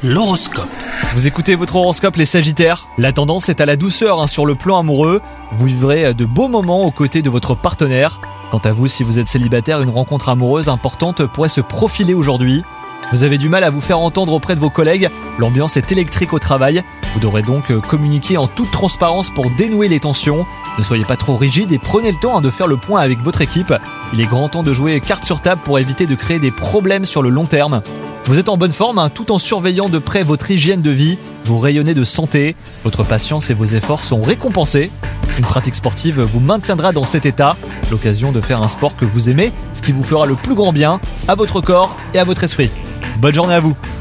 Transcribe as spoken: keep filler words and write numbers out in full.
L'horoscope. Vous écoutez votre horoscope les Sagittaires. La tendance est à la douceur hein, sur le plan amoureux. Vous vivrez de beaux moments aux côtés de votre partenaire. Quant à vous, si vous êtes célibataire, une rencontre amoureuse importante pourrait se profiler aujourd'hui. Vous avez du mal à vous faire entendre auprès de vos collègues. L'ambiance est électrique au travail. Vous devrez donc communiquer en toute transparence pour dénouer les tensions. Ne soyez pas trop rigide et prenez le temps hein, de faire le point avec votre équipe. Il est grand temps de jouer carte sur table pour éviter de créer des problèmes sur le long terme. Vous êtes en bonne forme hein, tout en surveillant de près votre hygiène de vie. Vous rayonnez de santé. Votre patience et vos efforts sont récompensés. Une pratique sportive vous maintiendra dans cet état. L'occasion de faire un sport que vous aimez, ce qui vous fera le plus grand bien à votre corps et à votre esprit. Bonne journée à vous.